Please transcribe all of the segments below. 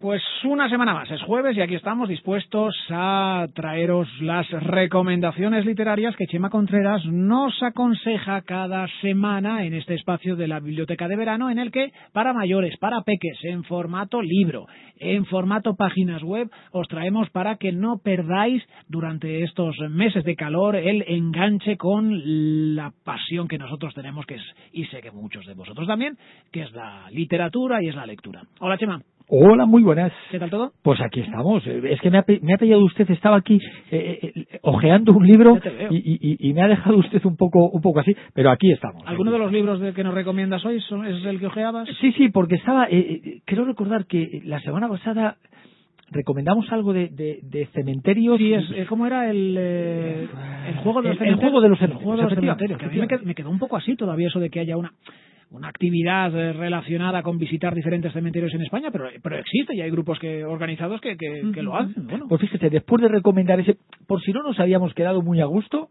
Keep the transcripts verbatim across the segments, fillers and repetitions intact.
Pues una semana más, es jueves y aquí estamos dispuestos a traeros las recomendaciones literarias que Chema Contreras nos aconseja cada semana en este espacio de la Biblioteca de Verano, en el que para mayores, para peques, en formato libro, en formato páginas web, os traemos para que no perdáis durante estos meses de calor el enganche con la pasión que nosotros tenemos, que es, y sé que muchos de vosotros también, que es la literatura y es la lectura. Hola, Chema. Hola, muy buenas. ¿Qué tal todo? Pues aquí estamos. Es que me ha, me ha pillado usted, estaba aquí eh, eh, ojeando un libro y, y, y me ha dejado usted un poco un poco así, pero aquí estamos. ¿Alguno aquí de los estamos. libros de que nos recomiendas hoy son, es el que ojeabas? Sí, sí, porque estaba, eh, creo recordar que la semana pasada recomendamos algo de, de, de cementerios. Sí, es, eh, ¿cómo era el, eh, el juego de los el, el juego de los cementerios? El juego de los cementerios, que a mí me quedó, efectivamente. me quedó un poco así todavía eso de que haya una... una actividad eh, relacionada con visitar diferentes cementerios en España, pero pero existe y hay grupos que organizados que, que, que lo hacen. Bueno. Pues fíjese, después de recomendar ese, por si no nos habíamos quedado muy a gusto,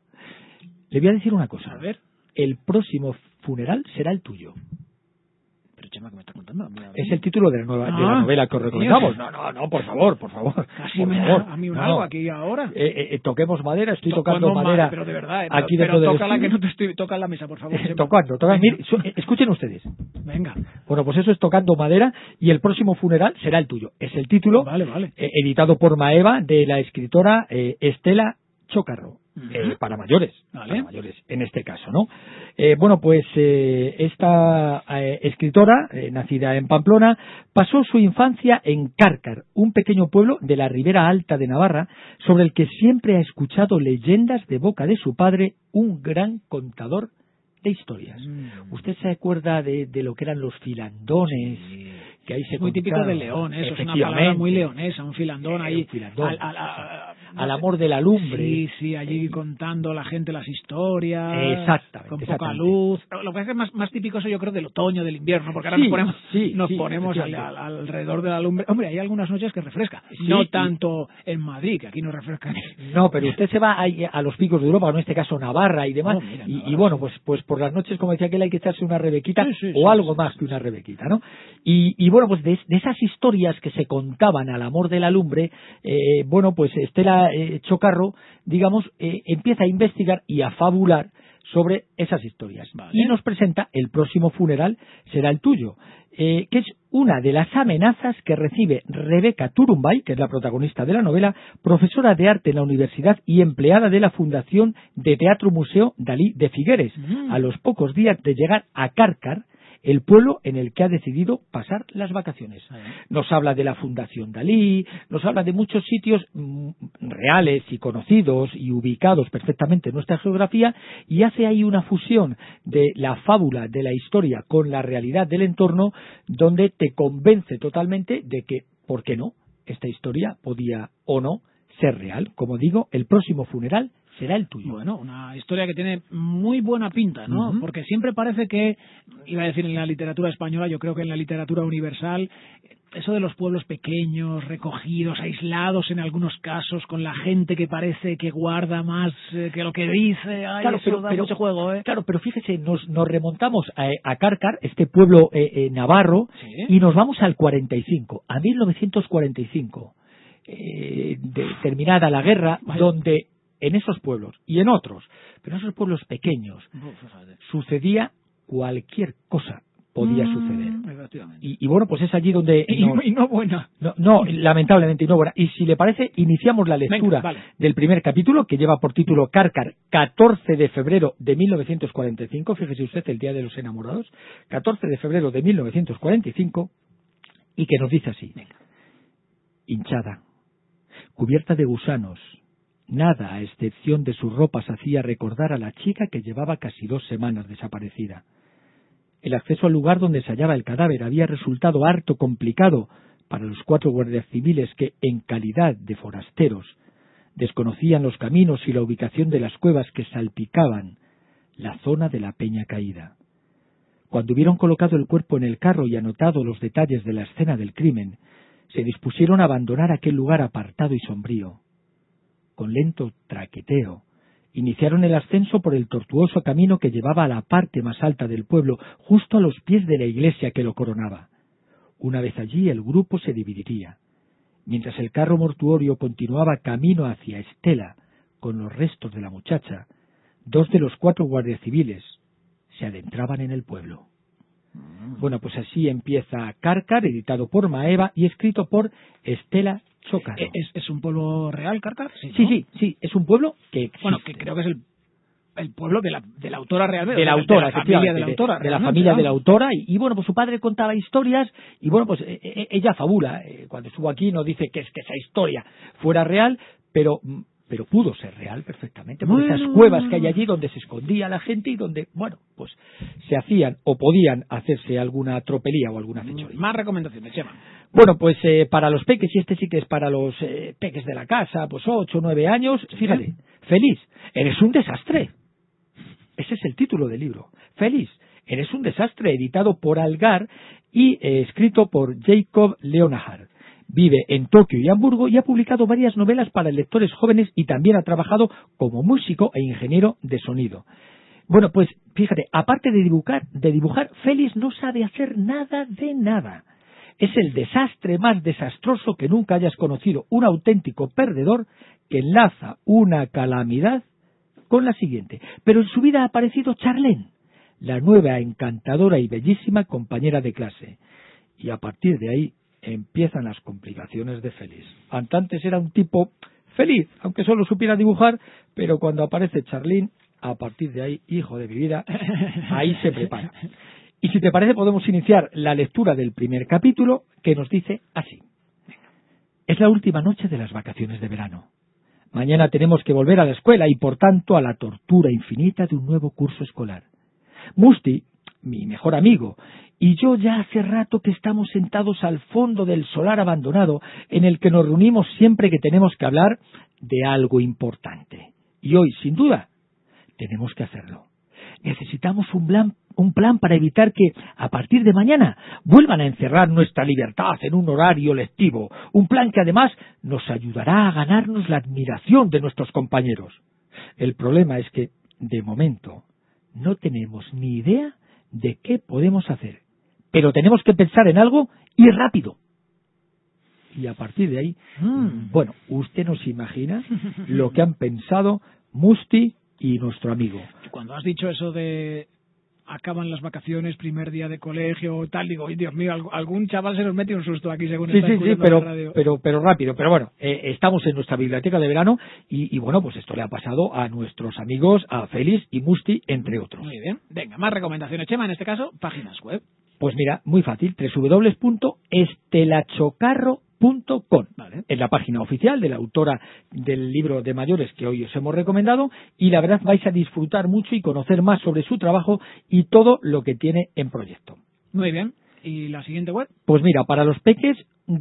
le voy a decir una cosa. A ver. El próximo funeral será el tuyo. Pero Chema, ¿qué me está contando? Mira, Es el título de la, nueva, ah, de la novela que os recomendamos. No, no, no, por favor, por favor. Casi por me favor. da a mí un no. algo aquí ahora. Eh, eh, toquemos madera, estoy Tocando tocando madera. Madre, pero de verdad, eh, aquí pero, dentro pero del tócala estudio. que no te estoy... Toca la mesa, por favor. Chema. Tocando, tocando. Mire, su, eh, escuchen ustedes. Venga. Bueno, pues eso es Tocando Madera y el próximo funeral será el tuyo. Es el título, Vale, vale. Eh, editado por Maeva, de la escritora eh, Estela Chocarro. Uh-huh. Eh, para mayores, vale. para mayores en este caso, ¿no? Eh, bueno, pues eh, esta eh, escritora, eh, nacida en Pamplona, pasó su infancia en Cárcar, un pequeño pueblo de la ribera alta de Navarra, sobre el que siempre ha escuchado leyendas de boca de su padre, un gran contador de historias. Mm. ¿Usted se acuerda de, de lo que eran los filandones? Sí. Que ahí se es muy típico contaban? de León, eso es una palabra muy leonesa, un filandón eh, ahí, un filandón, al, al, al, al amor de la lumbre. Sí, sí, allí eh, contando la gente las historias, exactamente, con poca exactamente. luz. Lo que es que es más, más típico eso yo creo del otoño, del invierno, porque ahora Sí, nos ponemos, sí, nos sí, ponemos al, al, alrededor de la lumbre. Hombre, hay algunas noches que refresca, Sí, no y- tanto en Madrid, que aquí no refresca. No, pero usted se va ahí a los picos de Europa, en este caso Navarra y demás, Oh, mira, y, Navarra, y bueno, sí. pues pues por las noches, como decía aquel, hay que echarse una rebequita Sí, sí, o sí, algo sí, más sí, que una sí. rebequita, ¿no? Y, y bueno, pues de, de esas historias que se contaban al amor de la lumbre, eh, bueno, pues Estela eh, Chocarro, digamos, eh, empieza a investigar y a fabular sobre esas historias. Vale. Y nos presenta el próximo funeral será el tuyo, eh, que es una de las amenazas que recibe Rebeca Turumbay, que es la protagonista de la novela, profesora de arte en la universidad y empleada de la Fundación de Teatro Museo Dalí de Figueres, Mm. a los pocos días de llegar a Cárcar, el pueblo en el que ha decidido pasar las vacaciones. Ah, ¿eh? Nos habla de la Fundación Dalí, nos habla de muchos sitios mm, reales y conocidos y ubicados perfectamente en nuestra geografía, y hace ahí una fusión de la fábula de la historia con la realidad del entorno, donde te convence totalmente de que, ¿por qué no?, esta historia podía o no ser real. Como digo, el próximo funeral será el tuyo. Bueno, una historia que tiene muy buena pinta, ¿no? Uh-huh. Porque siempre parece que, iba a decir en la literatura española, yo creo que en la literatura universal, eso de los pueblos pequeños, recogidos, aislados en algunos casos, con la gente que parece que guarda más eh, que lo que dice, ay, Claro, eso pero, da pero- mucho juego, ¿eh? claro, pero fíjese, nos, nos remontamos a, a Cárcar, este pueblo eh, eh, navarro, Sí. y nos vamos al cuarenta y cinco, a mil novecientos cuarenta y cinco, eh, de- terminada la guerra, Vaya. donde en esos pueblos y en otros, pero en esos pueblos pequeños, Uf, fíjate. sucedía cualquier cosa podía Mm, suceder. efectivamente. Y, y bueno, pues es allí donde... Y, nos- y no buena. no, no, lamentablemente no. Bueno, y si le parece, iniciamos la lectura Venga, vale. del primer capítulo, que lleva por título Cárcar, catorce de febrero de mil novecientos cuarenta y cinco. Fíjese usted, el Día de los Enamorados. catorce de febrero de mil novecientos cuarenta y cinco, y que nos dice así. Venga. Hinchada, cubierta de gusanos, nada a excepción de sus ropas hacía recordar a la chica que llevaba casi dos semanas desaparecida. El acceso al lugar donde se hallaba el cadáver había resultado harto complicado para los cuatro guardias civiles que, en calidad de forasteros, desconocían los caminos y la ubicación de las cuevas que salpicaban la zona de la Peña Caída. Cuando hubieron colocado el cuerpo en el carro y anotado los detalles de la escena del crimen, se dispusieron a abandonar aquel lugar apartado y sombrío. Con lento traqueteo, iniciaron el ascenso por el tortuoso camino que llevaba a la parte más alta del pueblo, justo a los pies de la iglesia que lo coronaba. Una vez allí el grupo se dividiría. Mientras el carro mortuorio continuaba camino hacia Estela con los restos de la muchacha, dos de los cuatro guardias civiles se adentraban en el pueblo. Bueno, pues así empieza Cárcar, editado por Maeva y escrito por Estela Chocarro. ¿Es, es un pueblo real, Cárcar? Sí, ¿no? sí, sí, sí, es un pueblo que existe. Bueno, que creo que es el, el pueblo de la, de la autora realmente. De la autora, de la familia de la autora. De la familia de la autora, y, y bueno, pues su padre contaba historias, y bueno, pues eh, eh, ella fabula. Eh, cuando estuvo aquí no dice que es que esa historia fuera real, pero... pero pudo ser real perfectamente, por bueno, esas cuevas que hay allí donde se escondía la gente y donde, bueno, pues se hacían o podían hacerse alguna tropelía o alguna fechoría. Más recomendaciones, Chema. Bueno, pues eh, para los peques, y este sí que es para los eh, peques de la casa, pues ocho o nueve años, sí, fíjate, bien. Feliz, eres un desastre. Ese es el título del libro. Feliz, eres un desastre, editado por Algar y eh, escrito por Jacob Leonhard. Vive en Tokio y Hamburgo y ha publicado varias novelas para lectores jóvenes y también ha trabajado como músico e ingeniero de sonido. Bueno, pues fíjate, aparte de dibujar, de dibujar, Félix no sabe hacer nada de nada. Es el desastre más desastroso que nunca hayas conocido, un auténtico perdedor que enlaza una calamidad con la siguiente. Pero en su vida ha aparecido Charlene, la nueva, encantadora y bellísima compañera de clase. Y a partir de ahí empiezan las complicaciones de Félix. Antes era un tipo feliz, aunque solo supiera dibujar, pero cuando aparece Charlene, a partir de ahí, hijo de mi vida, ahí se prepara. Y si te parece, podemos iniciar la lectura del primer capítulo, que nos dice así. Es la última noche de las vacaciones de verano. Mañana tenemos que volver a la escuela y, por tanto, a la tortura infinita de un nuevo curso escolar. Musti, mi mejor amigo, y yo ya hace rato que estamos sentados al fondo del solar abandonado en el que nos reunimos siempre que tenemos que hablar de algo importante. Y hoy, sin duda, tenemos que hacerlo. Necesitamos un plan, un plan para evitar que, a partir de mañana, vuelvan a encerrar nuestra libertad en un horario lectivo. Un plan que, además, nos ayudará a ganarnos la admiración de nuestros compañeros. El problema es que, de momento, no tenemos ni idea de qué podemos hacer. Pero tenemos que pensar en algo y rápido. Y a partir de ahí, mm. bueno, usted no se imagina lo que han pensado Musti y nuestro amigo. Cuando has dicho eso de acaban las vacaciones, primer día de colegio, tal, digo, Dios mío, algún chaval se nos mete un susto aquí según sí, está sí, escuchando sí, pero, la radio. pero, pero rápido. Pero bueno, eh, estamos en nuestra biblioteca de verano y, y bueno, pues esto le ha pasado a nuestros amigos, a Félix y Musti, entre otros. Muy bien. Venga, más recomendaciones, Chema, en este caso, páginas web. Pues mira, muy fácil, doble u doble u doble u punto estelachocarro punto com. Vale. Es la página oficial de la autora del libro de mayores que hoy os hemos recomendado, y la verdad vais a disfrutar mucho y conocer más sobre su trabajo y todo lo que tiene en proyecto. Muy bien. ¿Y la siguiente web? Pues mira, para los peques,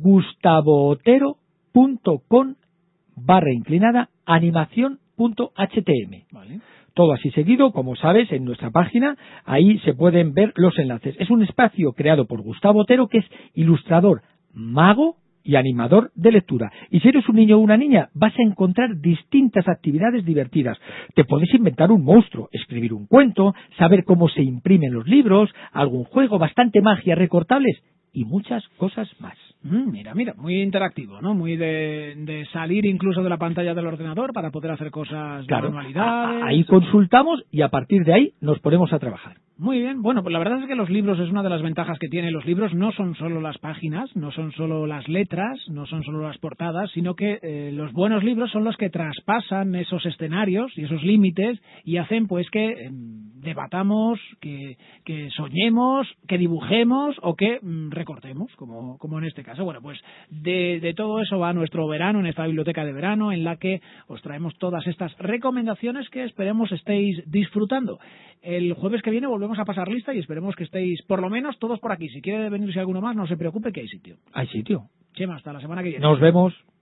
gustavootero punto com barra inclinada animación punto htm. Vale. Todo así seguido, como sabes, en nuestra página, ahí se pueden ver los enlaces. Es un espacio creado por Gustavo Otero, que es ilustrador, mago y animador de lectura. Y si eres un niño o una niña, vas a encontrar distintas actividades divertidas. Te puedes inventar un monstruo, escribir un cuento, saber cómo se imprimen los libros, algún juego, bastante magia, recortables y muchas cosas más. Mm, mira, mira, muy interactivo, ¿no? Muy de, de salir incluso de la pantalla del ordenador para poder hacer cosas claro, de manualidades. Ahí consultamos y a partir de ahí nos ponemos a trabajar. Muy bien, bueno, pues la verdad es que los libros es una de las ventajas que tienen. Los libros no son solo las páginas, no son solo las letras, no son solo las portadas, sino que eh, los buenos libros son los que traspasan esos escenarios y esos límites y hacen pues que eh, debatamos, que, que soñemos, que dibujemos o que mm, recortemos, como, como en este caso. Bueno, pues de, de todo eso va nuestro verano en esta biblioteca de verano, en la que os traemos todas estas recomendaciones que esperemos estéis disfrutando. El jueves que viene volvemos a pasar lista y esperemos que estéis por lo menos todos por aquí. Si quiere venirse alguno más, no se preocupe que hay sitio. Hay sitio. Chema, hasta la semana que viene. Nos vemos.